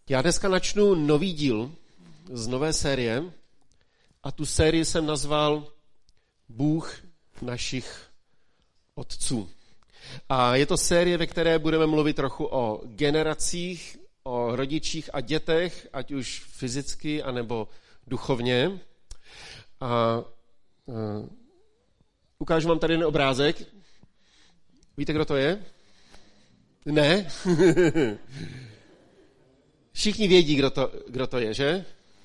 Já dneska načnu nový díl z nové série a tu sérii jsem nazval Bůh našich otců. A je to série, ve které budeme mluvit trochu o generacích, o rodičích a dětech, ať už fyzicky, anebo duchovně. A ukážu vám tady jeden obrázek. Víte, kdo to je? Ne? Všichni vědí, kdo to je, že?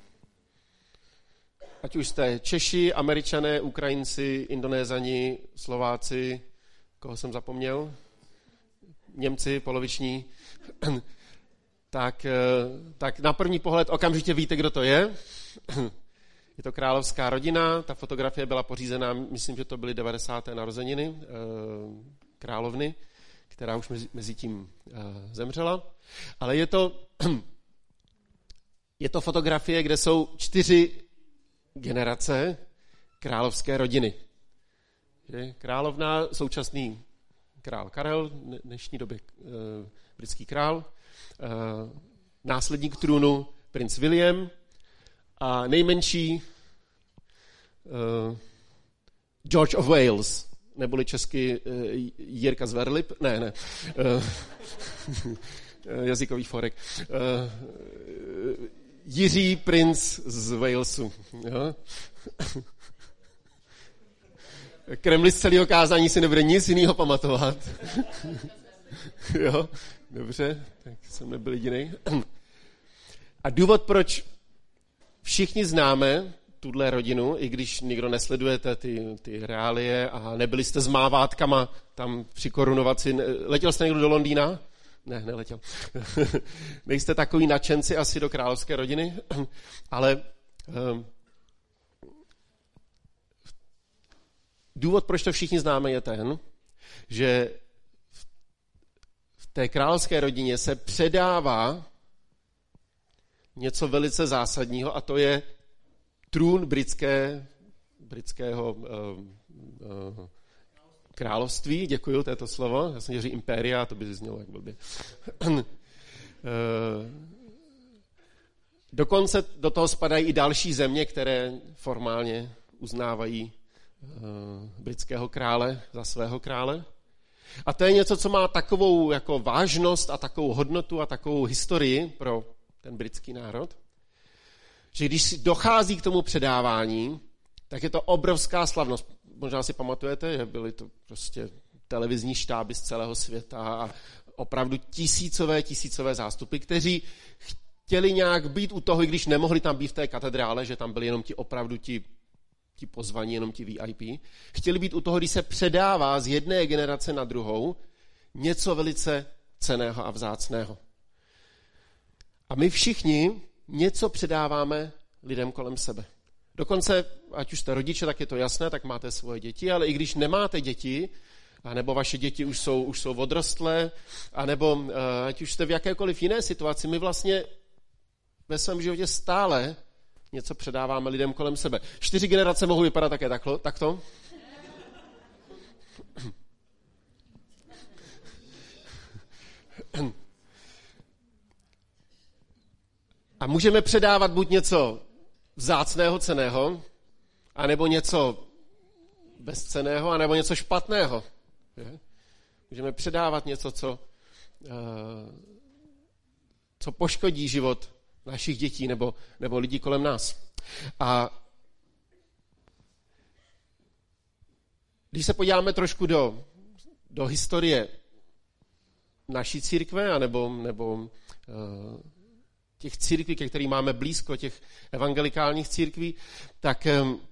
Ať už jste Češi, Američané, Ukrajinci, Indonézani, Slováci, koho jsem zapomněl? Němci, poloviční. Tak na první pohled okamžitě víte, kdo to je. Je to královská rodina, ta fotografie byla pořízená, myslím, že to byly 90. narozeniny královny, která už mezi tím zemřela. Ale je to fotografie, kde jsou 4 generace královské rodiny. Královna, současný král Karel, dnešní době britský král, následník trůnu princ William a nejmenší George of Wales, neboli česky Jirka z Verlip, ne, jazykový forek, Jiří princ z Walesu. Jo? Kremli z celého kázání si nebude nic jiného pamatovat. Jo, dobře, tak jsem nebyl jedinej. A důvod, proč všichni známe tuhle rodinu, i když nikdo nesledujete ty reálie a nebyli jste s mávátkama tam při korunovaci. Letěl jste někdo do Londýna? Ne, neletěl. Nejste takový nadšenci asi do královské rodiny, ale důvod, proč to všichni známe, je ten, že v té královské rodině se předává něco velice zásadního a to je trůn britského království, děkuju, to je to slovo, já jsem říkal impéria, to by znělo jak blbě. Dokonce do toho spadají i další země, které formálně uznávají britského krále za svého krále. A to je něco, co má takovou jako vážnost a takovou hodnotu a takovou historii pro ten britský národ, že když dochází k tomu předávání, tak je to obrovská slavnost. Možná si pamatujete, že byly to prostě televizní štáby z celého světa a opravdu tisícové zástupy, kteří chtěli nějak být u toho, i když nemohli tam být v té katedrále, že tam byli jenom ti pozvaní, jenom ti VIP. Chtěli být u toho, když se předává z jedné generace na druhou něco velice cenného a vzácného. A my všichni něco předáváme lidem kolem sebe. Dokonce, ať už jste rodiče, tak je to jasné, tak máte svoje děti, ale i když nemáte děti, anebo vaše děti už jsou odrostlé, anebo ať už jste v jakékoliv jiné situaci, my vlastně ve svém životě stále něco předáváme lidem kolem sebe. 4 generace mohou vypadat také takto. A můžeme předávat buď něco vzácného, cenného, anebo něco bezcenného, anebo něco špatného. Můžeme předávat něco, co poškodí život našich dětí nebo lidí kolem nás. A když se podíváme trošku do historie naší církve, nebo těch církví, ke kterým máme blízko, těch evangelikálních církví, tak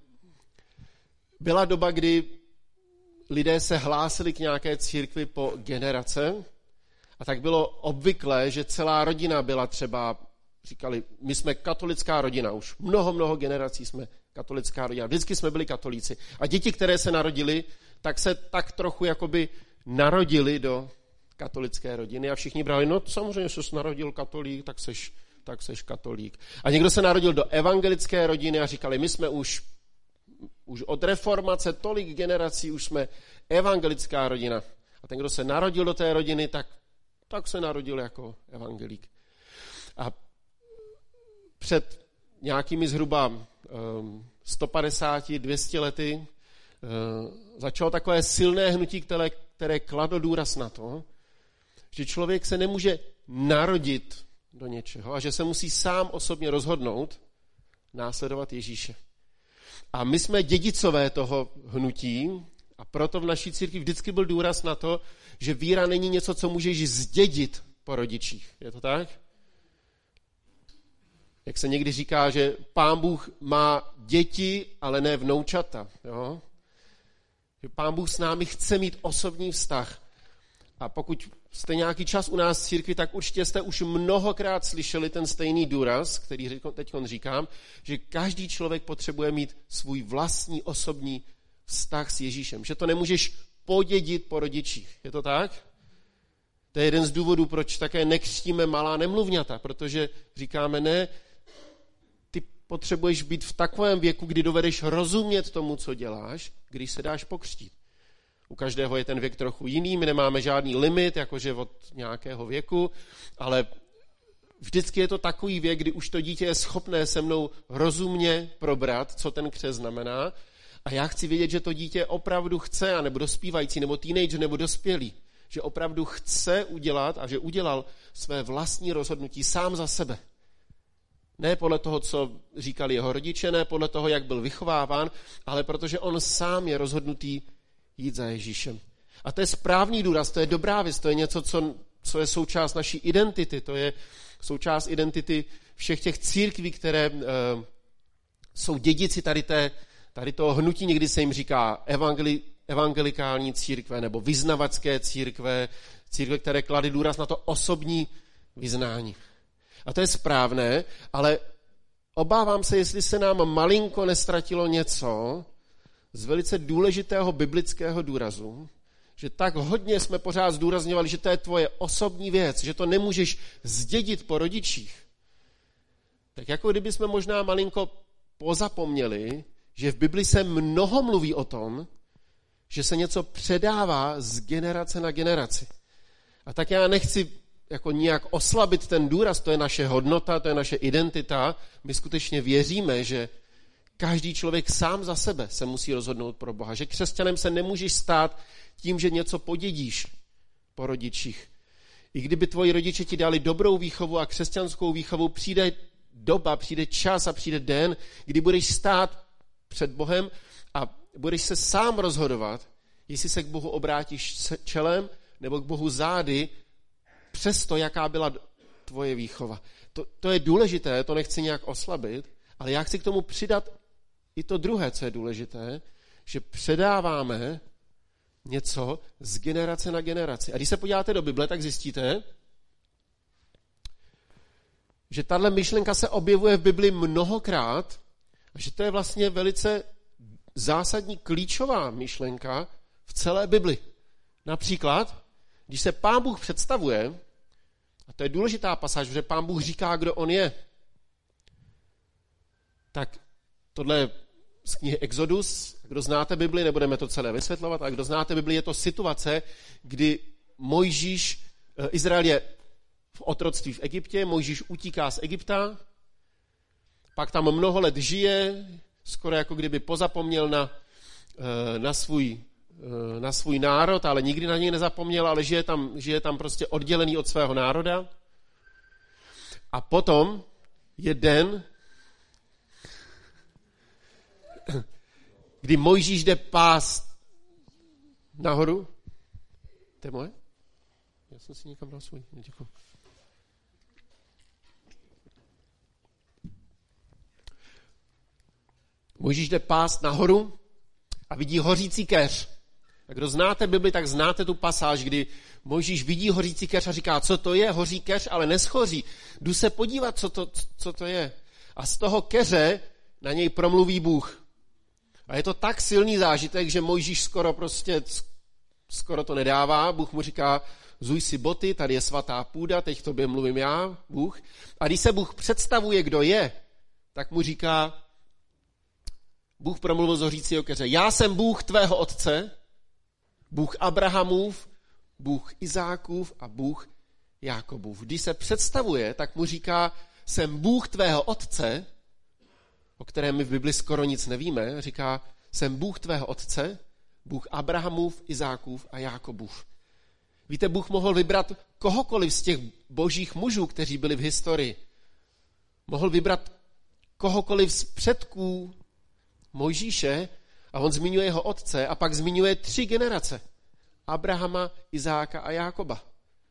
byla doba, kdy lidé se hlásili k nějaké církvi po generace a tak bylo obvyklé, že celá rodina byla třeba, říkali, my jsme katolická rodina, už mnoho generací jsme katolická rodina, vždycky jsme byli katolíci. A děti, které se narodily, tak se tak trochu jakoby narodili do katolické rodiny a všichni brali, no samozřejmě se narodil katolík, tak seš katolík. A někdo se narodil do evangelické rodiny a říkali, my jsme už od reformace tolik generací, už jsme evangelická rodina. A ten, kdo se narodil do té rodiny, tak se narodil jako evangelík. A před nějakými zhruba 150-200 lety začalo takové silné hnutí, které kladlo důraz na to, že člověk se nemůže narodit do něčeho a že se musí sám osobně rozhodnout následovat Ježíše. A my jsme dědicové toho hnutí a proto v naší církvi vždycky byl důraz na to, že víra není něco, co můžeš zdědit po rodičích. Je to tak? Jak se někdy říká, že Pán Bůh má děti, ale ne vnoučata. Jo? Že Pán Bůh s námi chce mít osobní vztah. A pokud jste nějaký čas u nás v církvi, tak určitě jste už mnohokrát slyšeli ten stejný důraz, který teď říkám, že každý člověk potřebuje mít svůj vlastní osobní vztah s Ježíšem. Že to nemůžeš podědit po rodičích. Je to tak? To je jeden z důvodů, proč také nekřtíme malá nemluvňata, protože říkáme ne, ty potřebuješ být v takovém věku, kdy dovedeš rozumět tomu, co děláš, když se dáš pokřtít. U každého je ten věk trochu jiný, my nemáme žádný limit, jakože od nějakého věku, ale vždycky je to takový věk, kdy už to dítě je schopné se mnou rozumně probrat, co ten křest znamená. A já chci vědět, že to dítě opravdu chce, nebo dospívající, nebo teenager, nebo dospělý, že opravdu chce udělat a že udělal své vlastní rozhodnutí sám za sebe. Ne podle toho, co říkali jeho rodiče, ne podle toho, jak byl vychováván, ale protože on sám je rozhodnutý jít za Ježíšem. A to je správný důraz, to je dobrá věc, to je něco, co je součást naší identity, to je součást identity všech těch církví, které jsou dědici tady toho hnutí, někdy se jim říká evangelikální církve nebo vyznavačské církve, které kladly důraz na to osobní vyznání. A to je správné, ale obávám se, jestli se nám malinko nestratilo něco z velice důležitého biblického důrazu, že tak hodně jsme pořád zdůrazňovali, že to je tvoje osobní věc, že to nemůžeš zdědit po rodičích. Tak jako kdyby jsme možná malinko pozapomněli, že v Bibli se mnoho mluví o tom, že se něco předává z generace na generaci. A tak já nechci jako nijak oslabit ten důraz, to je naše hodnota, to je naše identita. My skutečně věříme, že každý člověk sám za sebe se musí rozhodnout pro Boha, že křesťanem se nemůžeš stát tím, že něco podědíš po rodičích. I kdyby tvoji rodiče ti dali dobrou výchovu a křesťanskou výchovu, přijde doba, přijde čas a přijde den, kdy budeš stát před Bohem a budeš se sám rozhodovat, jestli se k Bohu obrátíš čelem nebo k Bohu zády, přesto, jaká byla tvoje výchova. To je důležité, to nechci nějak oslabit, ale já chci k tomu přidat i to druhé, co je důležité, že předáváme něco z generace na generaci. A když se podíváte do Bible, tak zjistíte, že tahle myšlenka se objevuje v Bibli mnohokrát a že to je vlastně velice zásadní klíčová myšlenka v celé Bibli. Například, když se Pán Bůh představuje, a to je důležitá pasáž, že Pán Bůh říká, kdo on je, tak tohle je z knihy Exodus. Kdo znáte Bibli, nebudeme to celé vysvětlovat, ale kdo znáte Bibli, je to situace, kdy Izrael je v otroctví v Egyptě, Mojžíš utíká z Egypta, pak tam mnoho let žije, skoro jako kdyby pozapomněl na svůj národ, ale nikdy na něj nezapomněl, ale žije tam prostě oddělený od svého národa. A potom je den, kdy Mojžíš jde pást nahoru. To je moje? Já jsem si někam dal svůj. Děkuji. Mojžíš jde pást nahoru a vidí hořící keř. A kdo znáte Bibli, tak znáte tu pasáž, kdy Mojžíš vidí hořící keř a říká, co to je? Hoří keř, ale neschoří. Jdu se podívat, co to je. A z toho keře na něj promluví Bůh. A je to tak silný zážitek, že Mojžíš skoro to nedává. Bůh mu říká, zuj si boty, tady je svatá půda, teď k tobě mluvím já, Bůh. A když se Bůh představuje, kdo je, tak mu říká, Bůh promluvil z hořícího keře, já jsem Bůh tvého otce, Bůh Abrahamův, Bůh Izákův a Bůh Jákobův. Když se představuje, tak mu říká, jsem Bůh tvého otce, o kterém my v Bibli skoro nic nevíme, říká, jsem Bůh tvého otce, Bůh Abrahamův, Izákův a Jákobův. Víte, Bůh mohl vybrat kohokoliv z těch božích mužů, kteří byli v historii. Mohl vybrat kohokoliv z předků Mojžíše a on zmiňuje jeho otce a pak zmiňuje 3 generace. Abrahama, Izáka a Jákoba.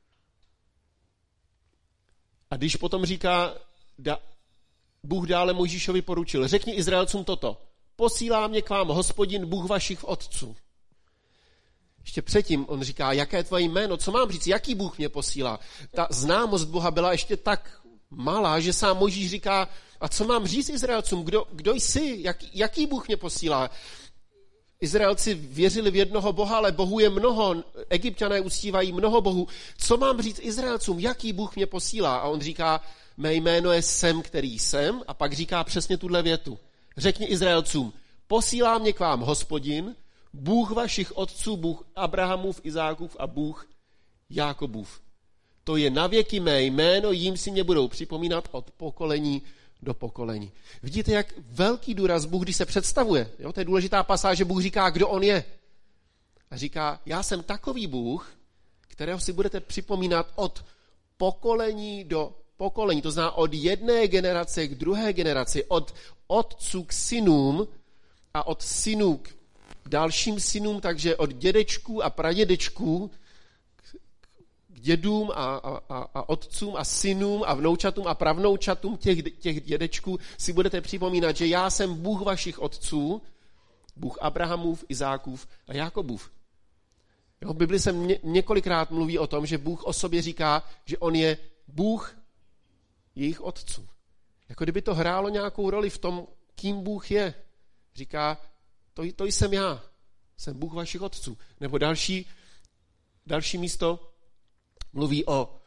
A když potom říká, Bůh dále Mojžíšovi poručil, řekni Izraelcům toto, posílá mě k vám Hospodin, Bůh vašich otců. Ještě předtím on říká, jaké je tvoje jméno, co mám říct, jaký Bůh mě posílá. Ta známost Boha byla ještě tak malá, že sám Mojžíš říká, a co mám říct Izraelcům, kdo jsi, jaký Bůh mě posílá. Izraelci věřili v jednoho Boha, ale Bohu je mnoho, Egypťané uctívají mnoho bohů. Co mám říct Izraelcům, jaký Bůh mě posílá? A on říká, mé jméno je Jsem, který jsem, a pak říká přesně tuhle větu. Řekni Izraelcům, posílá mě k vám Hospodin, Bůh vašich otců, Bůh Abrahamův, Izákův a Bůh Jákobův. To je navěky mé jméno, jím si mě budou připomínat od pokolení do pokolení. Vidíte, jak velký důraz Bůh, když se představuje. Jo? To je důležitá pasáž, že Bůh říká, kdo on je. A říká, já jsem takový Bůh, kterého si budete připomínat od pokolení do pokolení. To znamená od jedné generace k druhé generaci, od otců k synům a od synů k dalším synům, takže od dědečků a pradědečků k dědům a otcům a synům a vnoučatům a pravnoučatům těch dědečků si budete připomínat, že já jsem Bůh vašich otců, Bůh Abrahamův, Izákův a Jákobův. Jo, v Bibli se několikrát mluví o tom, že Bůh o sobě říká, že on je Bůh jejich otců. Jako kdyby to hrálo nějakou roli v tom, kým Bůh je. Říká, to jsem já, jsem Bůh vašich otců. Nebo další místo mluví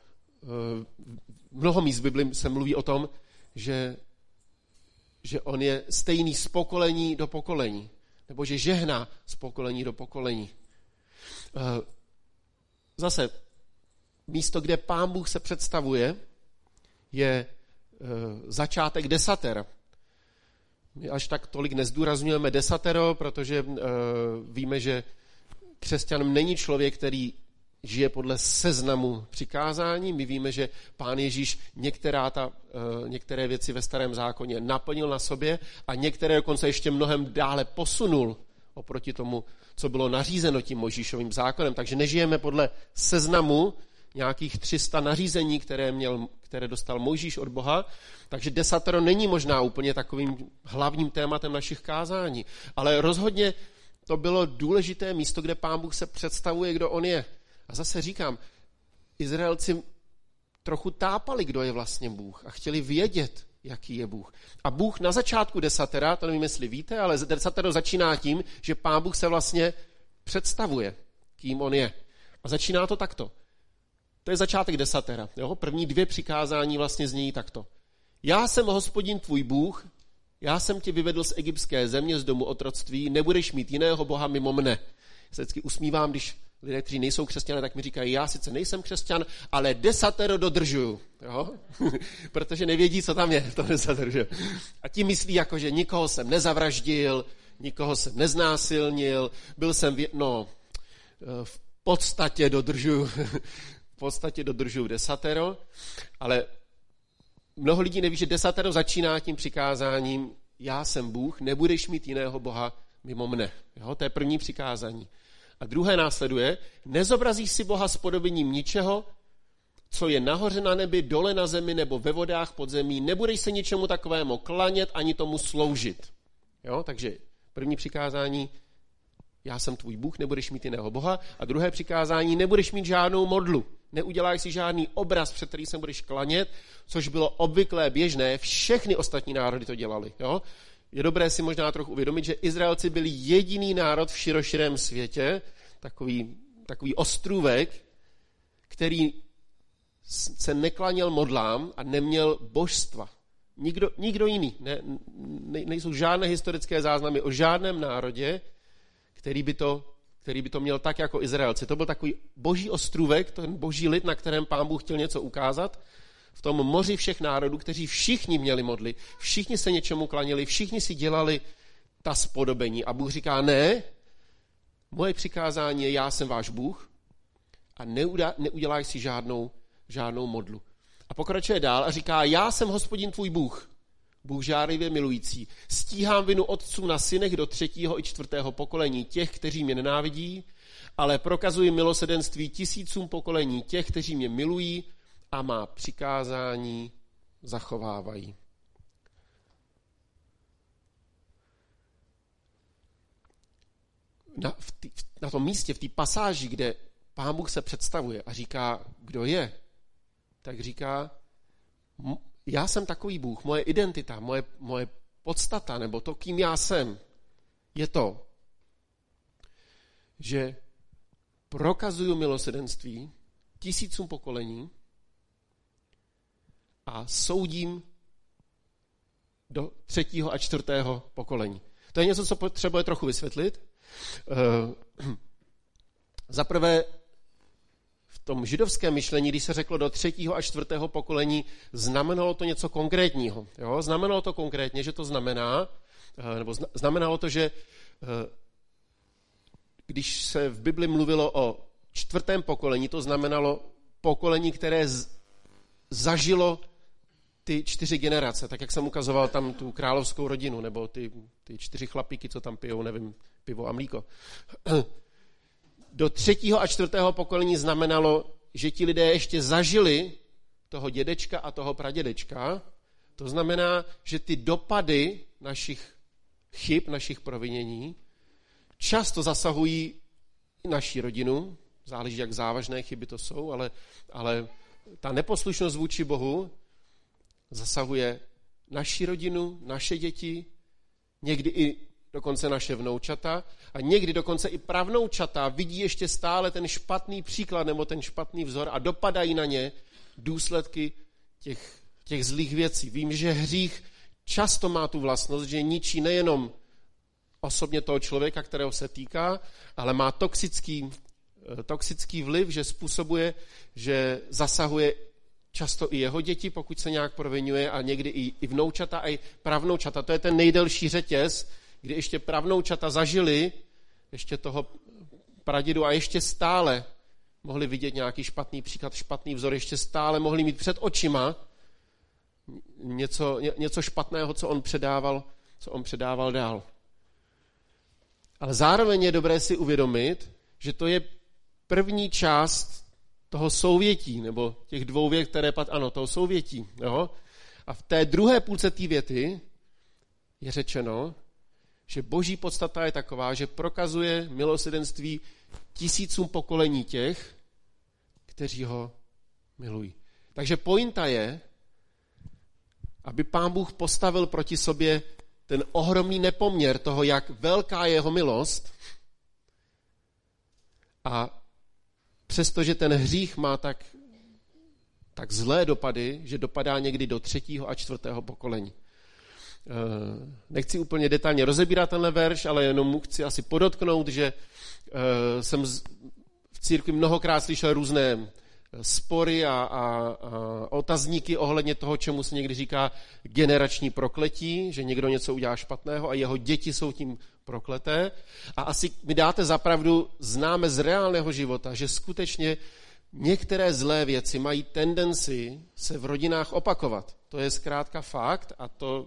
mnoho míst v Bibli se mluví o tom, že on je stejný z pokolení do pokolení. Nebo že žehná z pokolení do pokolení. Zase místo, kde Pán Bůh se představuje, je začátek desater. My až tak tolik nezdůrazňujeme desatero, protože víme, že křesťan není člověk, který žije podle seznamu přikázání. My víme, že Pán Ježíš některé věci ve Starém zákoně naplnil na sobě a některé dokonce ještě mnohem dále posunul oproti tomu, co bylo nařízeno tím Mojžíšovým zákonem. Takže nežijeme podle seznamu nějakých 300 nařízení, které dostal Mojžíš od Boha, takže desatero není možná úplně takovým hlavním tématem našich kázání, ale rozhodně to bylo důležité místo, kde Pán Bůh se představuje, kdo on je. A zase říkám, Izraelci trochu tápali, kdo je vlastně Bůh a chtěli vědět, jaký je Bůh. A Bůh na začátku desatera, to nevím, jestli víte, ale desatero začíná tím, že Pán Bůh se vlastně představuje, kým on je. A začíná to takto. To je začátek desatera. Jo? První 2 přikázání vlastně znějí takto. Já jsem Hospodin tvůj Bůh, já jsem tě vyvedl z egyptské země, z domu otroctví, nebudeš mít jiného Boha mimo mne. Se vždycky usmívám, když lidé, kteří nejsou křesťané, tak mi říkají, já sice nejsem křesťan, ale desatero dodržuju. Jo? Protože nevědí, co tam je v tom desatero. A tím myslí, jako, že nikoho jsem nezavraždil, nikoho jsem neznásilnil, byl jsem, v podstatě dodržuju desatero, ale mnoho lidí neví, že desatero začíná tím přikázáním, já jsem Bůh, nebudeš mít jiného Boha mimo mne. Jo? To je první přikázání. A druhé následuje, nezobrazíš si Boha s podobením ničeho, co je nahoře na nebi, dole na zemi nebo ve vodách pod zemí, nebudeš se ničemu takovému klanět ani tomu sloužit. Jo? Takže první přikázání, já jsem tvůj Bůh, nebudeš mít jiného Boha. A druhé přikázání, nebudeš mít žádnou modlu. Neuděláš si žádný obraz, před který se budeš klanět, což bylo obvyklé, běžné. Všechny ostatní národy to dělali. Jo? Je dobré si možná trochu uvědomit, že Izraelci byli jediný národ v široširém světě, takový ostrůvek, který se neklaněl modlám a neměl božstva. Nikdo jiný. Nejsou žádné historické záznamy o žádném národě, který by to měl tak jako Izraelci. To byl takový boží ostrůvek, ten boží lid, na kterém Pán Bůh chtěl něco ukázat. v tom moři všech národů, kteří všichni měli modly, všichni se něčemu klanili, všichni si dělali ta spodobení. A Bůh říká, ne, moje přikázání je, já jsem váš Bůh a neuděláš si žádnou modlu. A pokračuje dál a říká, já jsem Hospodin tvůj Bůh, Bůh žárlivě milující. Stíhám vinu otců na synech do 3. i 4. pokolení těch, kteří mě nenávidí, ale prokazuji milosrdenství tisícům pokolení těch, kteří mě milují a má přikázání zachovávají. Na tom místě, v té pasáži, kde Pán Bůh se představuje a říká, kdo je, tak říká, já jsem takový Bůh, moje identita, moje podstata, nebo to, kým já jsem, je to, že prokazuju milosrdenství tisícům pokolení a soudím do 3. a 4. pokolení. To je něco, co potřebuje trochu vysvětlit. Za prvé, v tom židovském myšlení, když se řeklo do 3. a 4. pokolení, znamenalo to něco konkrétního. Jo? Znamenalo to konkrétně, že to znamená, nebo znamenalo to, že když se v Bibli mluvilo o 4. pokolení, to znamenalo pokolení, které zažilo ty 4 generace, tak jak jsem ukazoval tam tu královskou rodinu, nebo ty 4 chlapíky, co tam pijou, nevím, pivo a mlíko. Do 3. a 4. pokolení znamenalo, že ti lidé ještě zažili toho dědečka a toho pradědečka. To znamená, že ty dopady našich chyb, našich provinění často zasahují i naši rodinu. Záleží, jak závažné chyby to jsou, ale ta neposlušnost vůči Bohu zasahuje naši rodinu, naše děti, někdy i dokonce naše vnoučata a někdy dokonce i pravnoučata vidí ještě stále ten špatný příklad nebo ten špatný vzor a dopadají na ně důsledky těch zlých věcí. Vím, že hřích často má tu vlastnost, že ničí nejenom osobně toho člověka, kterého se týká, ale má toxický vliv, že způsobuje, že zasahuje často i jeho děti, pokud se nějak provinuje, a někdy i vnoučata, a i pravnoučata. To je ten nejdelší řetěz, kdy ještě pravnoučata zažili ještě toho pradědu a ještě stále mohli vidět nějaký špatný příklad, špatný vzor, ještě stále mohli mít před očima něco špatného, co on předával dál. Ale zároveň je dobré si uvědomit, že to je první část toho souvětí, nebo těch 2 vět, které toho souvětí. Jo? A v té druhé půlce té věty je řečeno, že boží podstata je taková, že prokazuje milosrdenství tisícům pokolení těch, kteří ho milují. Takže pointa je, aby Pán Bůh postavil proti sobě ten ohromný nepoměr toho, jak velká je jeho milost, a přestože ten hřích má tak zlé dopady, že dopadá někdy do 3. a 4. pokolení. Nechci úplně detailně rozebírat tenhle verš, ale jenom mu chci asi podotknout, že jsem v církvi mnohokrát slyšel různé spory a otazníky ohledně toho, čemu se někdy říká generační prokletí, že někdo něco udělá špatného a jeho děti jsou tím prokleté. A asi mi dáte za pravdu, známe z reálného života, že skutečně některé zlé věci mají tendenci se v rodinách opakovat. To je zkrátka fakt a to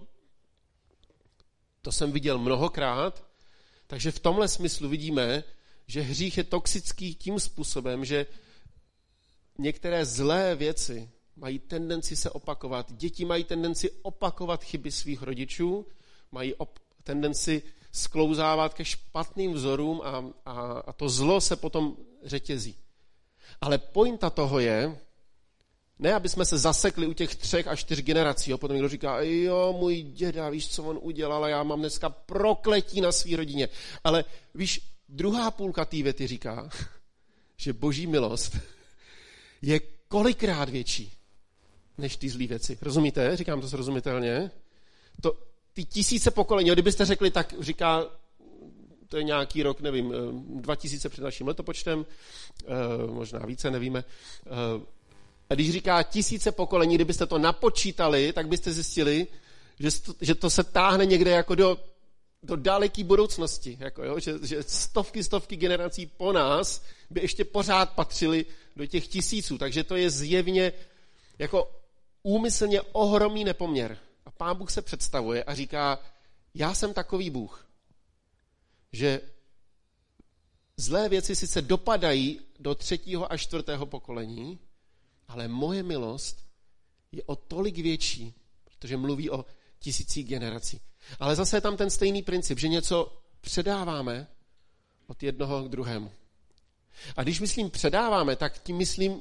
jsem viděl mnohokrát. Takže v tomhle smyslu vidíme, že hřích je toxický tím způsobem, že některé zlé věci mají tendenci se opakovat. Děti mají tendenci opakovat chyby svých rodičů, mají tendenci sklouzávat ke špatným vzorům a to zlo se potom řetězí. Ale pointa toho je, ne, aby jsme se zasekli u těch 3 až 4 generací. Potom někdo říká, jo, můj děda, víš, co on udělal, a já mám dneska prokletí na svý rodině. Ale víš, druhá půlka té věty říká, že boží milost je kolikrát větší než ty zlý věci. Rozumíte? Říkám to srozumitelně. Ty tisíce pokolení, kdybyste řekli, tak říká, to je nějaký rok, nevím, 2000 před naším letopočtem, možná více, nevíme. A když říká 1000 pokolení, kdybyste to napočítali, tak byste zjistili, že to se táhne někde jako do daleké budoucnosti. Jako jo, že stovky generací po nás by ještě pořád patřili do těch 1000. Takže to je zjevně jako úmyslně ohromný nepoměr. A Pán Bůh se představuje a říká, já jsem takový Bůh, že zlé věci sice dopadají do 3. a 4. pokolení, ale moje milost je o tolik větší, protože mluví o 1000 generací. Ale zase je tam ten stejný princip, že něco předáváme od jednoho k druhému. A když myslím předáváme, tak tím myslím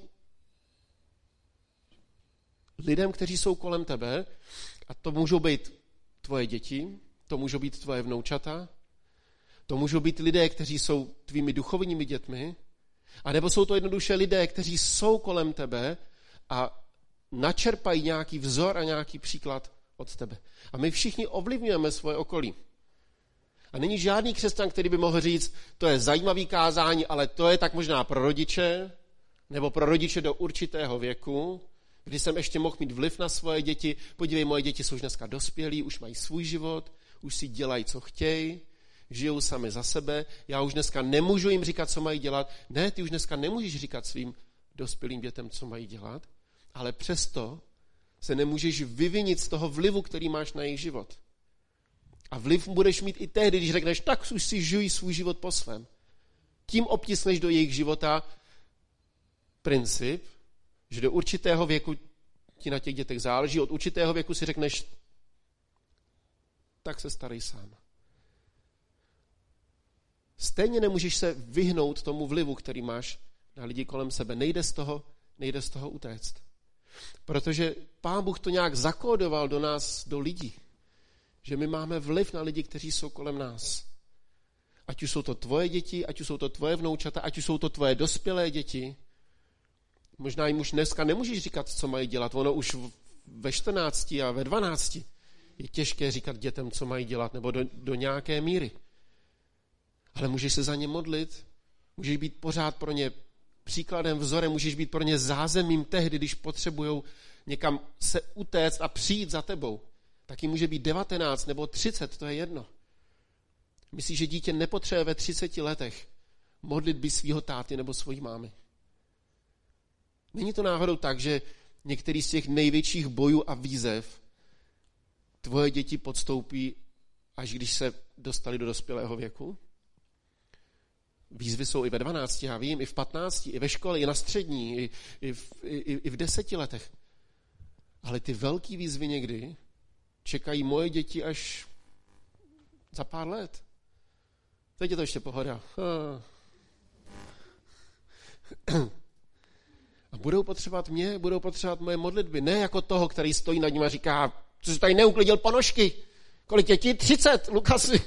lidem, kteří jsou kolem tebe, a to můžou být tvoje děti, to můžou být tvoje vnoučata, to můžou být lidé, kteří jsou tvými duchovními dětmi, anebo jsou to jednoduše lidé, kteří jsou kolem tebe a načerpají nějaký vzor a nějaký příklad od tebe. A my všichni ovlivňujeme svoje okolí. A není žádný křesťan, který by mohl říct, to je zajímavý kázání, ale to je tak možná pro rodiče, nebo pro rodiče do určitého věku, kdy jsem ještě mohl mít vliv na svoje děti. Podívej, moje děti jsou už dneska dospělí, už mají svůj život, už si dělají, co chtějí, žijou sami za sebe. Já už dneska nemůžu jim říkat, co mají dělat. Ne, ty už dneska nemůžeš říkat svým dospělým dětem, co mají dělat, ale přesto se nemůžeš vyvinit z toho vlivu, který máš na jejich život. A vliv budeš mít i tehdy, když řekneš, tak už si žijí svůj život po svém. Tím obtisneš do jejich života princip, že do určitého věku ti na těch dětech záleží, od určitého věku si řekneš, tak se starej sám. Stejně nemůžeš se vyhnout tomu vlivu, který máš na lidi kolem sebe. Nejde z toho utéct. Protože Pán Bůh to nějak zakódoval do nás, do lidí. Že my máme vliv na lidi, kteří jsou kolem nás. Ať už jsou to tvoje děti, ať už jsou to tvoje vnoučata, ať už jsou to tvoje dospělé děti. Možná jim už dneska nemůžeš říkat, co mají dělat. Ono už ve 14 a ve 12 je těžké říkat dětem, co mají dělat, nebo do nějaké míry. Ale můžeš se za ně modlit, můžeš být pořád pro ně příkladem, vzorem, můžeš být pro ně zázemím tehdy, když potřebujou někam se utéct a přijít za tebou. Taky může být 19 nebo 30, to je jedno. Myslíš, že dítě nepotřebuje ve 30 letech modlitby svého táty nebo svojí mámy? Není to náhodou tak, že některý z těch největších bojů a výzev tvoje děti podstoupí, až když se dostali do dospělého věku? Výzvy jsou i ve 12, já vím, i v 15, i ve škole, i na střední, i v 10 letech. Ale ty velký výzvy někdy čekají moje děti až za pár let. Teď je to ještě pohoda. A budou potřebovat mě, budou potřebovat moje modlitby. Ne jako toho, který stojí nad ním a říká, co jsi tady neuklidil ponožky. Kolik je ti? 30, Lukasi.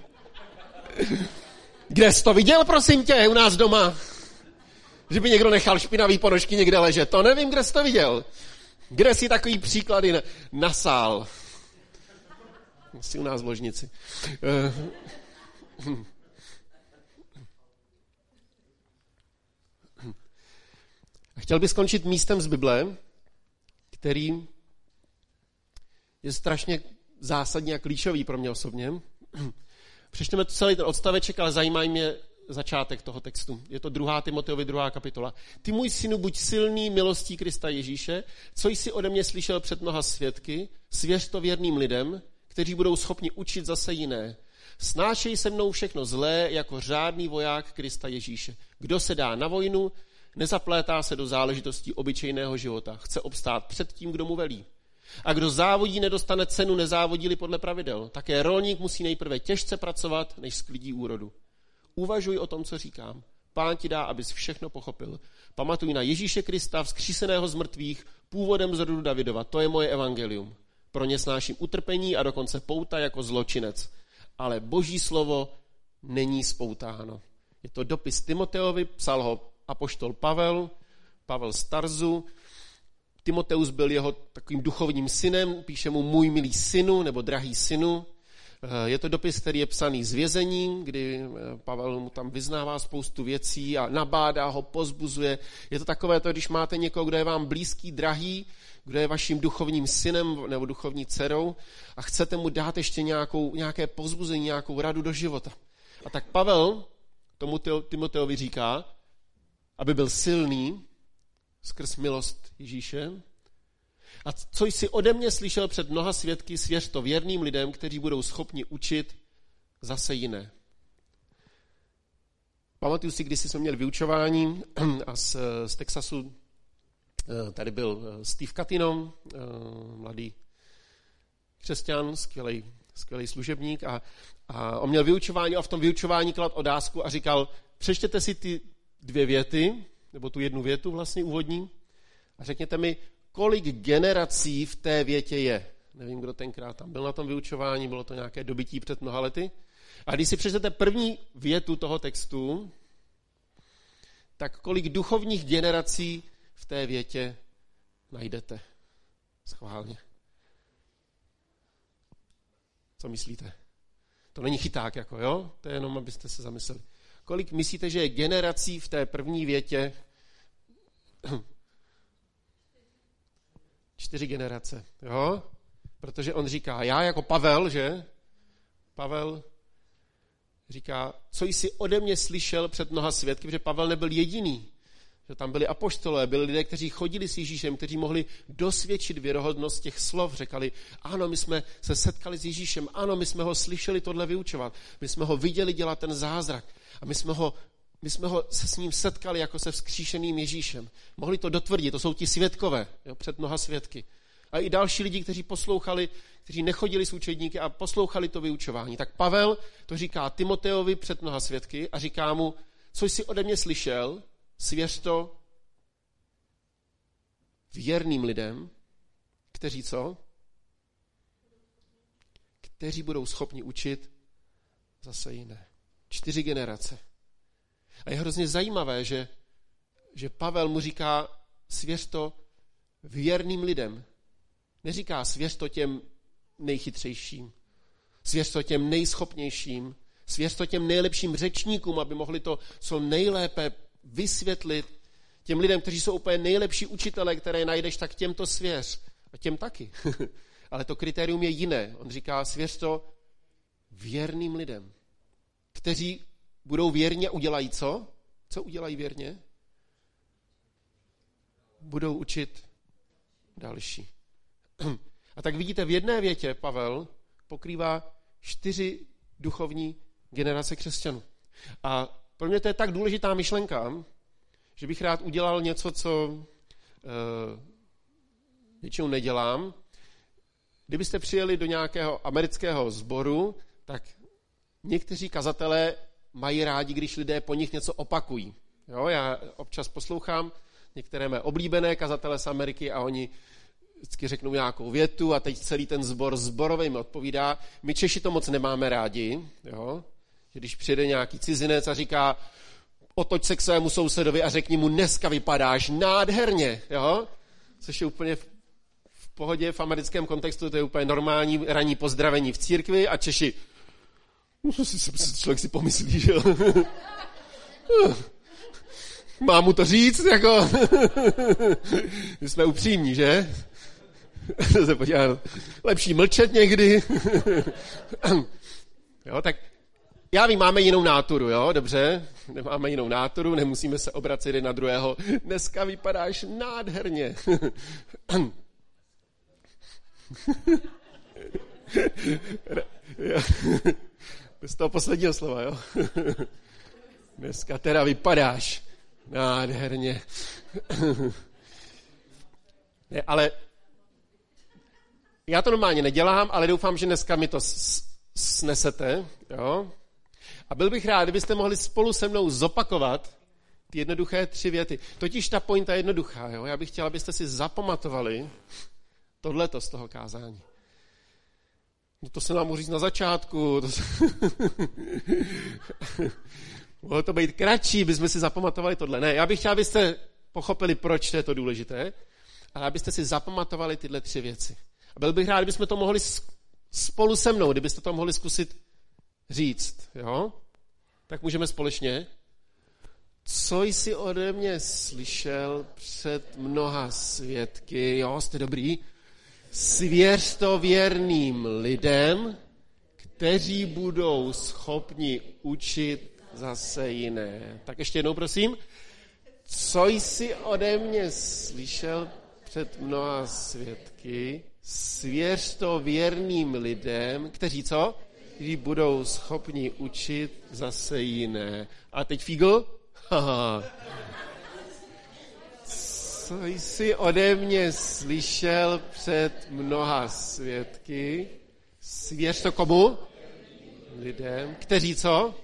Kde jsi to viděl, prosím tě, u nás doma? Že by někdo nechal špinavý ponožky někde ležet. To nevím, kde jsi to viděl. Kde jsi takový příklady nasál? Asi u nás v ložnici. Chtěl bych skončit místem z Bible, který je strašně zásadní a klíčový pro mě osobně. Přečteme celý ten odstaveček, ale zajímá mě začátek toho textu. Je to 2. Timoteovi 2. kapitola. Ty, můj synu, buď silný milostí Krista Ježíše, co jsi ode mě slyšel před mnoha svědky, svěř to věrným lidem, kteří budou schopni učit zase jiné. Snášej se mnou všechno zlé jako řádný voják Krista Ježíše. Kdo se dá na vojnu, nezaplétá se do záležitostí obyčejného života. Chce obstát před tím, kdo mu velí. A kdo závodí, nedostane cenu, nezávodí-li podle pravidel. Také rolník musí nejprve těžce pracovat, než sklidí úrodu. Uvažuj o tom, co říkám. Pán ti dá, abys všechno pochopil. Pamatuj na Ježíše Krista, vzkříseného z mrtvých, původem z rodu Davidova. To je moje evangelium. Pro ně snáším utrpení a dokonce pouta jako zločinec. Ale Boží slovo není spoutáno. Je to dopis Timoteovi, psal ho apoštol Pavel z Tarzu. Timoteus byl jeho takovým duchovním synem, píše mu můj milý synu nebo drahý synu. Je to dopis, který je psaný z vězení, kdy Pavel mu tam vyznává spoustu věcí a nabádá ho, pozbuzuje. Je to takové to, když máte někoho, kdo je vám blízký, drahý, kdo je vaším duchovním synem nebo duchovní dcerou a chcete mu dát ještě nějaké pozbuzení, nějakou radu do života. A tak Pavel tomu Timoteovi říká, aby byl silný skrz milost Ježíše. A co jsi ode mě slyšel před mnoha svědky, svěř to věrným lidem, kteří budou schopni učit zase jiné. Pamatuju si, když jsme měli vyučování a z Texasu tady byl Steve Catino, mladý křesťan, skvělý služebník a on měl vyučování a v tom vyučování kladl otázku a říkal, přečtěte si ty 2 věty, nebo tu 1 větu vlastně úvodní a řekněte mi, kolik generací v té větě je. Nevím, kdo tenkrát tam byl na tom vyučování, bylo to nějaké dobytí před mnoha lety. A když si přečtete první větu toho textu, tak kolik duchovních generací v té větě najdete. Schválně. Co myslíte? To není chyták, jako jo? To je jenom, abyste se zamysleli. Kolik myslíte, že je generací v té první větě? 4 generace, jo? Protože on říká, já jako Pavel, že? Pavel říká, co jsi ode mě slyšel před mnoha svědky, protože Pavel nebyl jediný. Že tam byli apoštolové, byli lidé, kteří chodili s Ježíšem, kteří mohli dosvědčit věrohodnost těch slov. Řekali, ano, my jsme se setkali s Ježíšem, ano, my jsme ho slyšeli tohle vyučovat, my jsme ho viděli dělat ten zázrak a my jsme ho se s ním setkali jako se vzkříšeným Ježíšem. Mohli to dotvrdit, to jsou ti svědkové, jo, před mnoha svědky. A i další lidi, kteří poslouchali, kteří nechodili s učedníky a poslouchali to vyučování. Tak Pavel to říká Timoteovi před mnoha svědky a říká mu, co jsi ode mě slyšel, svěř to věrným lidem, kteří co? Kteří budou schopni učit zase jiné. 4 generace. A je hrozně zajímavé, že Pavel mu říká, svěř to věrným lidem. Neříká, svěř to těm nejchytřejším, svěř to těm nejschopnějším, svěř to těm nejlepším řečníkům, aby mohli to co nejlépe vysvětlit těm lidem, kteří jsou úplně nejlepší učitelé, které najdeš, tak těm to svěř. A těm taky. Ale to kritérium je jiné. On říká, svěř to věrným lidem, kteří budou věrně, udělají co? Co udělají věrně? Budou učit další. A tak vidíte, v jedné větě Pavel pokrývá 4 duchovní generace křesťanů. A pro mě to je tak důležitá myšlenka, že bych rád udělal něco, co většinou nedělám. Kdybyste přijeli do nějakého amerického sboru, tak někteří kazatelé mají rádi, když lidé po nich něco opakují. Jo, já občas poslouchám některé mé oblíbené kazatele z Ameriky a oni vždycky řeknou nějakou větu a teď celý ten sbor zborový mi odpovídá. My Češi to moc nemáme rádi, jo? Že když přijde nějaký cizinec a říká, otoč se k svému sousedovi a řekni mu, dneska vypadáš nádherně, jo? Což je úplně v pohodě, v americkém kontextu, to je úplně normální ranní pozdravení v církvi a Češi, člověk si pomyslí, že jo? Mám mu to říct, jako? My jsme upřímní, že? Se podívat, lepší mlčet někdy. Jo, tak já vím, máme jinou náturu, jo, dobře? Nemáme jinou náturu, nemusíme se obracet jeden na druhého. Dneska vypadáš nádherně. Bez toho posledního slova, jo? Dneska teda vypadáš nádherně. Ne, ale já to normálně nedělám, ale doufám, že dneska mi to snesete, jo? A byl bych rád, kdybyste mohli spolu se mnou zopakovat ty jednoduché 3 věty. Totiž ta pointa je jednoduchá, jo? Já bych chtěl, abyste si zapamatovali tohleto z toho kázání. No to se nám může říct na začátku. Mohlo to být kratší, bychom si zapamatovali tohle. Ne, já bych chtěl, abyste pochopili, proč to je to důležité, ale abyste si zapamatovali tyhle 3 věci. A byl bych rád, kdybychom to mohli spolu se mnou, kdybyste to mohli zkusit říct, jo? Tak můžeme společně. Co jsi ode mě slyšel před mnoha svědky, jo, jste dobrý, svěř to věrným lidem, kteří budou schopni učit zase jiné. Tak ještě jednou, prosím. Co jsi ode mě slyšel před mnoha svědky, svěř to věrným lidem, kteří co? Kteří budou schopni učit zase jiné. A teď Fígl? Co jsi ode mě slyšel před mnoha svědky, svěř to komu? Lidem, kteří co?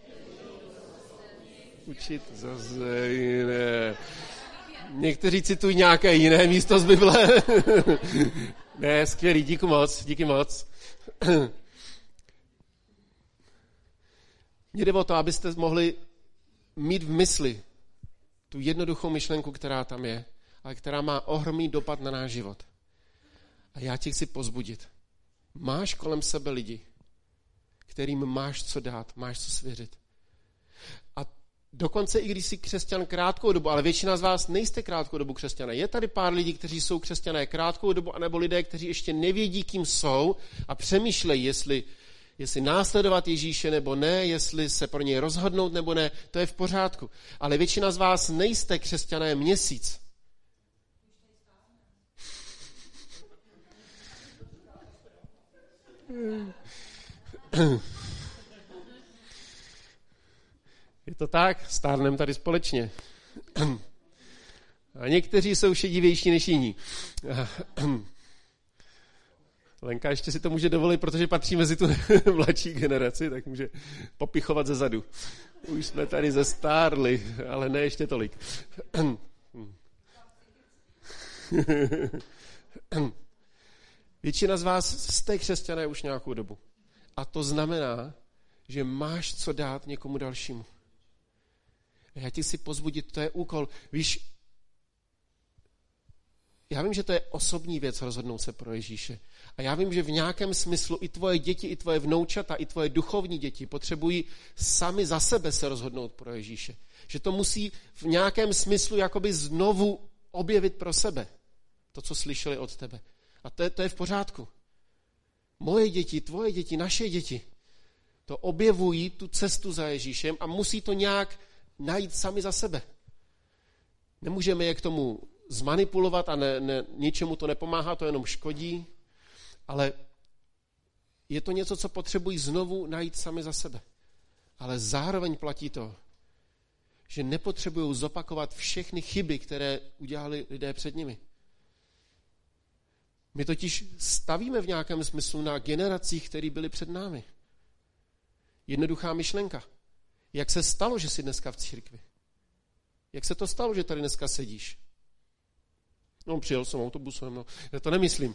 Učit zase jiné. Někteří citují nějaké jiné místo z Bible. Ne, skvělý, díky moc. Mně jde o to, abyste mohli mít v mysli tu jednoduchou myšlenku, která tam je, ale která má ohromný dopad na náš život. A já tě chci povzbudit. Máš kolem sebe lidi, kterým máš co dát, máš co svěřit. A dokonce i když jsi křesťan krátkou dobu, ale většina z vás nejste krátkou dobu křesťané. Je tady pár lidí, kteří jsou křesťané krátkou dobu, anebo lidé, kteří ještě nevědí, kým jsou a přemýšlejí, jestli následovat Ježíše nebo ne, jestli se pro něj rozhodnout nebo ne, to je v pořádku. Ale většina z vás nejste křesťané měsíc. Je to tak, stárnem tady společně. A někteří jsou šedivější než jiní. Lenka ještě si to může dovolit, protože patří mezi tu mladší generaci, tak může popichovat ze zadu. Už jsme tady zestárli, ale ne ještě tolik. Většina z vás jste křesťané už nějakou dobu. A to znamená, že máš co dát někomu dalšímu. A já ti chci povzbudit, to je úkol. Víš, já vím, že to je osobní věc rozhodnout se pro Ježíše. A já vím, že v nějakém smyslu i tvoje děti, i tvoje vnoučata, i tvoje duchovní děti potřebují sami za sebe se rozhodnout pro Ježíše. Že to musí v nějakém smyslu jakoby znovu objevit pro sebe. To, co slyšeli od tebe. A to je v pořádku. Moje děti, tvoje děti, naše děti to objevují tu cestu za Ježíšem a musí to nějak najít sami za sebe. Nemůžeme je k tomu zmanipulovat a ničemu to nepomáhá, to jenom škodí, ale je to něco, co potřebují znovu najít sami za sebe. Ale zároveň platí to, že nepotřebují zopakovat všechny chyby, které udělali lidé před nimi. My totiž stavíme v nějakém smyslu na generacích, které byly před námi. Jednoduchá myšlenka. Jak se stalo, že jsi dneska v církvi? Jak se to stalo, že tady dneska sedíš? No, přijel jsem autobusem, no. Já to nemyslím.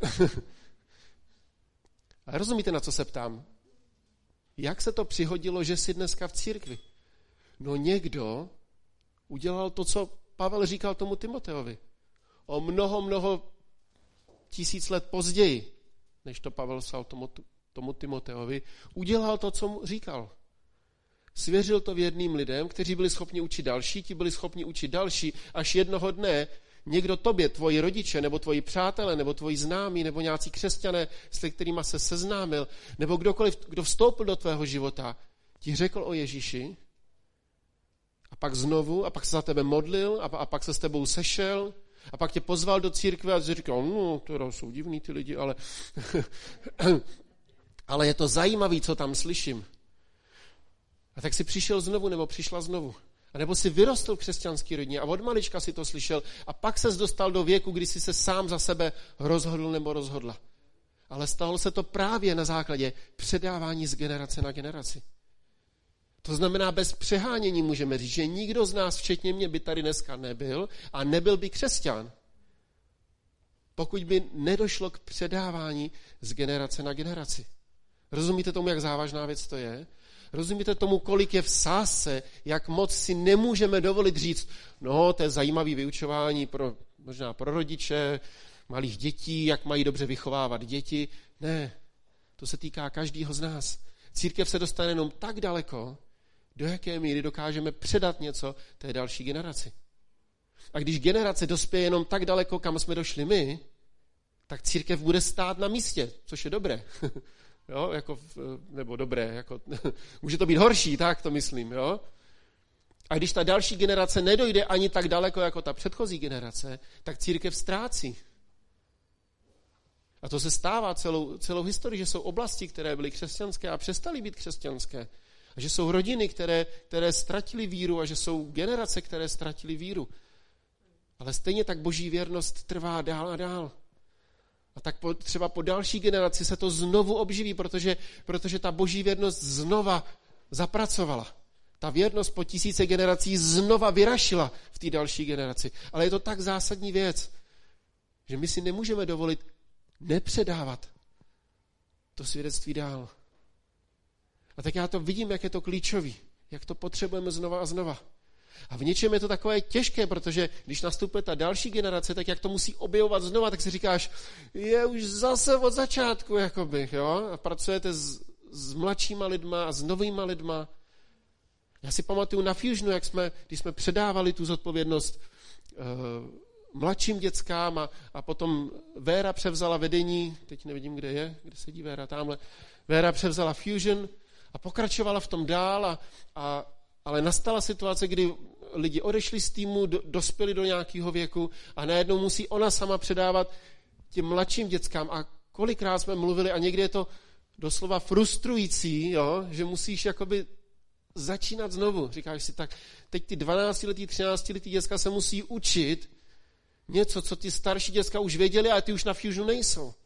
Ale rozumíte, na co se ptám? Jak se to přihodilo, že jsi dneska v církvi? No někdo udělal to, co Pavel říkal tomu Timoteovi. O mnoho tisíc let později, než to Pavel psal tomu Timoteovi, udělal to, co mu říkal. Svěřil to věrným lidem, kteří byli schopni učit další, ti byli schopni učit další, až jednoho dne někdo tobě, tvoji rodiče, nebo tvoji přátelé, nebo tvoji známí, nebo nějací křesťané, s kterýma se seznámil, nebo kdokoliv, kdo vstoupil do tvého života, ti řekl o Ježíši a pak znovu, a pak se za tebe modlil, a pak se s tebou sešel, a pak tě pozval do církve a jsi říkal, no, to jsou divný ty lidi, ale ale je to zajímavý, co tam slyším. A tak si přišel znovu, nebo přišla znovu. A nebo si vyrostl v křesťanský rodině a od malička si to slyšel a pak ses dostal do věku, kdy si se sám za sebe rozhodl nebo rozhodla. Ale stalo se to právě na základě předávání z generace na generaci. To znamená, bez přehánění můžeme říct, že nikdo z nás, včetně mě, by tady dneska nebyl a nebyl by křesťan, pokud by nedošlo k předávání z generace na generaci. Rozumíte tomu, jak závažná věc to je? Rozumíte tomu, kolik je v sázce, jak moc si nemůžeme dovolit říct, no, to je zajímavý vyučování možná pro rodiče, malých dětí, jak mají dobře vychovávat děti. Ne, To se týká každého z nás. Církev se dostane jenom tak daleko, do jaké míry dokážeme předat něco té další generaci. A když generace dospěje jenom tak daleko, kam jsme došli my, tak církev bude stát na místě, což je dobré. Jo, jako, nebo dobré, jako, může to být horší, tak to myslím. Jo? A když ta další generace nedojde ani tak daleko, jako ta předchozí generace, tak církev ztrácí. A to se stává celou historii, že jsou oblasti, které byly křesťanské a přestaly být křesťanské. A že jsou rodiny, které ztratily víru a že jsou generace, které ztratily víru. Ale stejně tak boží věrnost trvá dál a dál. A tak třeba po další generaci se to znovu obživí, protože ta boží věrnost znova zapracovala. Ta věrnost po tisíce generací znova vyrašila v té další generaci. Ale je to tak zásadní věc, že my si nemůžeme dovolit nepředávat to svědectví dál. A tak já to vidím, jak je to klíčový, jak to potřebujeme znova a znova. A v něčem je to takové těžké, protože když nastupuje ta další generace, tak jak to musí objevovat znova, tak si říkáš, je už zase od začátku, jakoby, jo? A pracujete s mladšíma lidma a s novýma lidma. Já si pamatuju na Fusionu, když jsme předávali tu zodpovědnost mladším dětskám a potom Véra převzala vedení, teď nevidím, kde sedí Véra, tamhle. Véra převzala Fusion a pokračovala v tom dál, ale nastala situace, kdy lidi odešli z týmu, dospěli do nějakého věku a najednou musí ona sama předávat těm mladším dětskám. A kolikrát jsme mluvili a někdy je to doslova frustrující, jo, že musíš jakoby začínat znovu. Říkáš si tak, teď ty 12letý, 13letý děcka se musí učit něco, co ty starší děcka už věděli, ale ty už na Fusionu nejsou.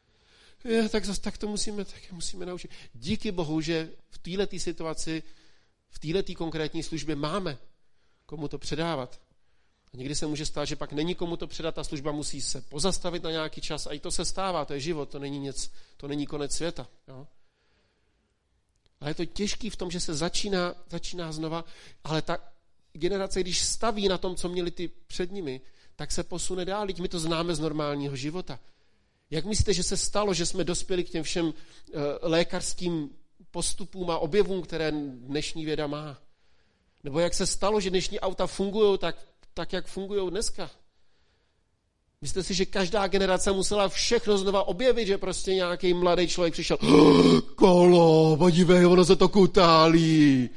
Tak to musíme naučit. Díky Bohu, že v této situaci, v této konkrétní službě máme komu to předávat. A někdy se může stát, že pak není komu to předat, ta služba musí se pozastavit na nějaký čas a i to se stává, to je život, to není konec světa. Jo? Ale je to těžký v tom, že se začíná znova, ale ta generace, když staví na tom, co měli ty před nimi, tak se posune dál, teď my to známe z normálního života. Jak myslíte, že se stalo, že jsme dospěli k těm všem lékařským postupům a objevům, které dnešní věda má? Nebo jak se stalo, že dnešní auta fungují tak, jak fungují dneska? Myslíte si, že každá generace musela všechno znova objevit, že prostě nějaký mladý člověk přišel, kolo, podívej, ono se to kutálí.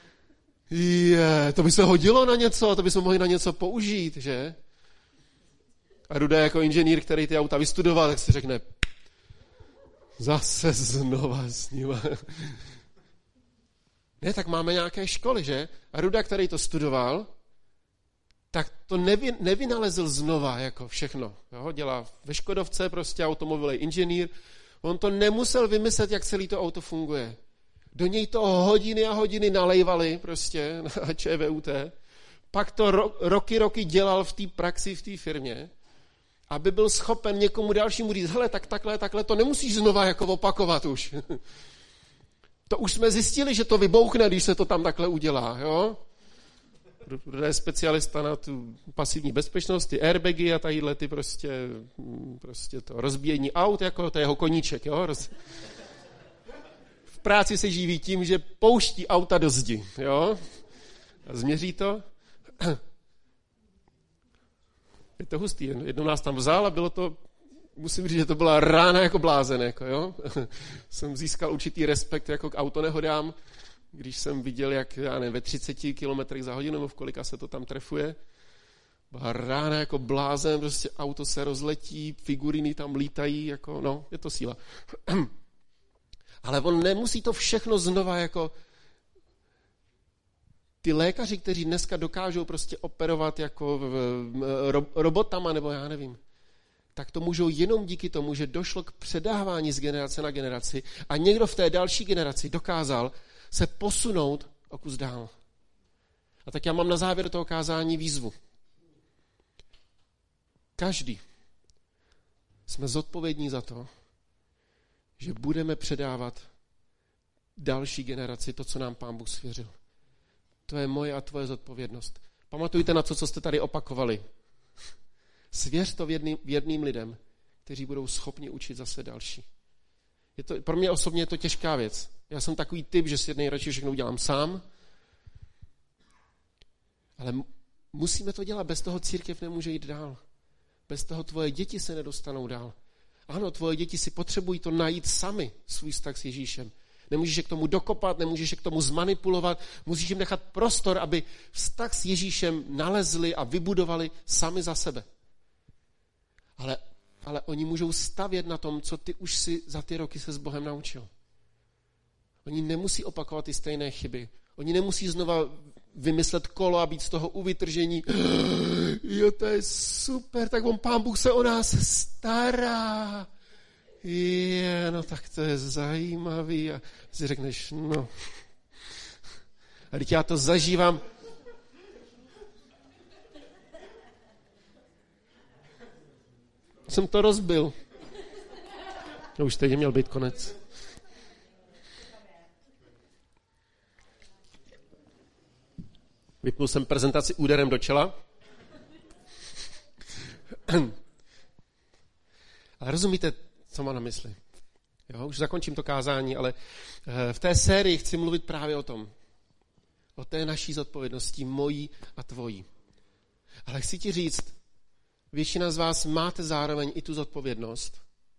To by se hodilo na něco, to by jsme mohli na něco použít, že? A Ruda jako inženýr, který ty auta vystudoval, tak si řekne, zase znova s nima. Ne, tak máme nějaké školy, že? A Ruda, který to studoval, tak to nevynalezl znova jako všechno. Jo? Dělá ve Škodovce, prostě automobilový inženýr. On to nemusel vymyslet, jak celé to auto funguje. Do něj to hodiny a hodiny nalejvali prostě na ČVUT. Pak to roky dělal v té praxi, v té firmě, aby byl schopen někomu dalšímu říct, hele, tak takhle, to nemusíš znova jako opakovat už. To už jsme zjistili, že to vybouchne, když se to tam takhle udělá, jo? Kdo je specialista na tu pasivní bezpečnost, ty airbagy a tadyhle ty prostě to rozbíjení aut, jako to je jeho koníček, jo? V práci se živí tím, že pouští auta do zdi, jo? A změří to. Je to hustý. Jednou nás tam vzal a bylo to, musím říct, že to byla rána jako blázen, jako, jo? Jsem získal určitý respekt jako k autonehodám, když jsem viděl, jak já nevím, ve 30 km za hodinu, nebo v kolika se to tam trefuje. Byla rána jako blázen, prostě auto se rozletí, figuriny tam lítají, jako, no, je to síla. Ale on nemusí to všechno znova jako ty lékaři, kteří dneska dokážou prostě operovat jako robotama, nebo já nevím, tak to můžou jenom díky tomu, že došlo k předávání z generace na generaci a někdo v té další generaci dokázal se posunout o kus dál. A tak já mám na závěr toho kázání výzvu. Každý jsme zodpovědní za to, že budeme předávat další generaci to, co nám Pán Bůh svěřil. To je moje a tvoje zodpovědnost. Pamatujte na to, co jste tady opakovali. Svěř to věrným lidem, kteří budou schopni učit zase další. Pro mě osobně je to těžká věc. Já jsem takový typ, že si nejradši všechno udělám sám, ale musíme to dělat, bez toho církev nemůže jít dál. Bez toho tvoje děti se nedostanou dál. Ano, tvoje děti si potřebují to najít sami, svůj vztah s Ježíšem. Nemůžeš je k tomu dokopat, nemůžeš je k tomu zmanipulovat, musíš jim nechat prostor, aby vztah s Ježíšem nalezli a vybudovali sami za sebe. Ale oni můžou stavět na tom, co ty už si za ty roky se s Bohem naučil. Oni nemusí opakovat ty stejné chyby. Oni nemusí znova vymyslet kolo a být z toho uvytržení. Jo, to je super, tak Pán Bůh se o nás stará. No tak to je zajímavý. A si řekneš, no. A teď já to zažívám. Jsem to rozbil. No už teď měl být konec. Vypnul jsem prezentaci úderem do čela. Ale rozumíte, co má na mysli? Jo, už zakončím to kázání, ale v té sérii chci mluvit právě o tom. O té naší zodpovědnosti, mojí a tvojí. Ale chci ti říct, většina z vás máte zároveň i tu zodpovědnost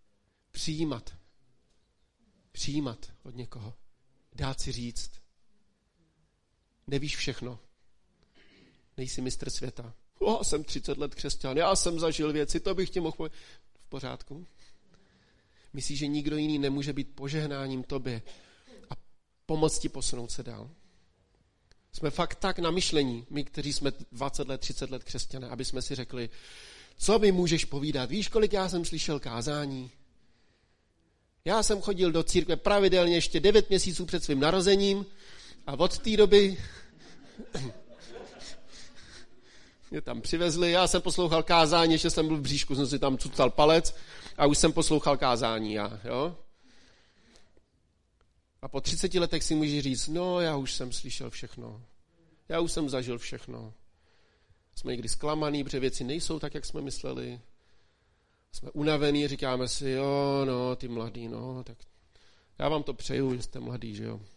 přijímat od někoho, dát si říct. Nevíš všechno. Nejsi mistr světa. Jsem 30 let křesťan, já jsem zažil věci, to bych ti mohl povedat. V pořádku. Myslíš, že nikdo jiný nemůže být požehnáním tobě a pomoct ti posunout se dál? Jsme fakt tak na myšlení, my, kteří jsme 20 let, 30 let křesťané, aby jsme si řekli, co mi můžeš povídat? Víš, kolik já jsem slyšel kázání? Já jsem chodil do církve pravidelně ještě 9 měsíců před svým narozením a od té doby mě tam přivezli, já jsem poslouchal kázání, ještě jsem byl v bříšku, jsem si tam cucal palec a už jsem poslouchal kázání. Jo? A po 30 letech si můžeš říct, no já už jsem slyšel všechno, já už jsem zažil všechno. Jsme někdy zklamaný, protože věci nejsou tak, jak jsme mysleli. Jsme unavení, říkáme si, jo, no, ty mladý, no, tak já vám to přeju, že jste mladý, že jo.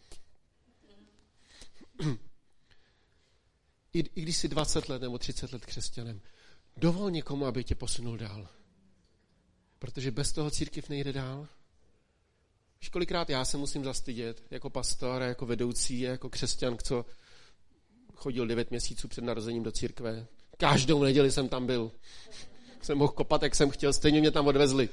I když jsi 20 let nebo 30 let křesťanem, dovol někomu, aby tě posunul dál. Protože bez toho církev nejde dál. Víš, kolikrát já se musím zastydět jako pastor, jako vedoucí, jako křesťan, co chodil 9 měsíců před narozením do církve. Každou neděli jsem tam byl. Jsem mohl kopat, jak jsem chtěl, stejně mě tam odvezli.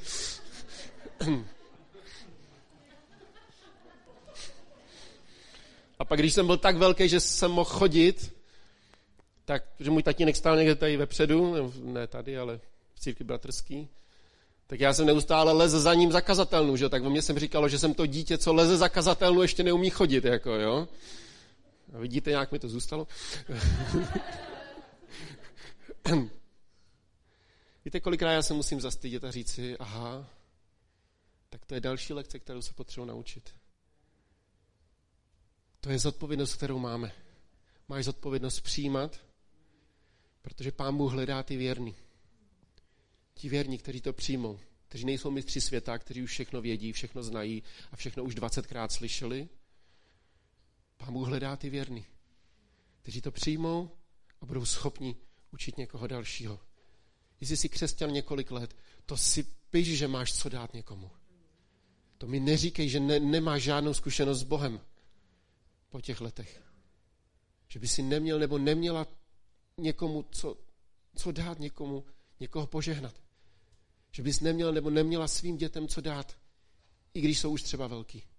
A pak, když jsem byl tak velký, že jsem mohl chodit, tak, že můj tatínek stál někde tady vepředu, ne tady, ale v církvi bratrský, tak já jsem neustále lezl za ním za kazatelnu, že? Tak o mě jsem říkalo, že jsem to dítě, co leze za kazatelnu, ještě neumí chodit, jako, jo. A vidíte, jak mi to zůstalo? Víte, kolikrát já se musím zastydět a říct si, aha, tak to je další lekce, kterou se potřebuji naučit. To je zodpovědnost, kterou máme. Máš zodpovědnost přijímat, protože Pán Bůh hledá ty věrný. Ti věrní, kteří to přijmou, kteří nejsou mistři světa, kteří už všechno vědí, všechno znají a všechno už 20krát slyšeli. Pán Bůh hledá ty věrný, kteří to přijmou a budou schopni učit někoho dalšího. Jestli jsi křesťan několik let, to si piš, že máš co dát někomu. To mi neříkej, že nemáš žádnou zkušenost s Bohem po těch letech. Že by si neměl nebo neměla někomu co dát někomu, někoho požehnat. Že bys neměl nebo neměla svým dětem co dát, i když jsou už třeba velký.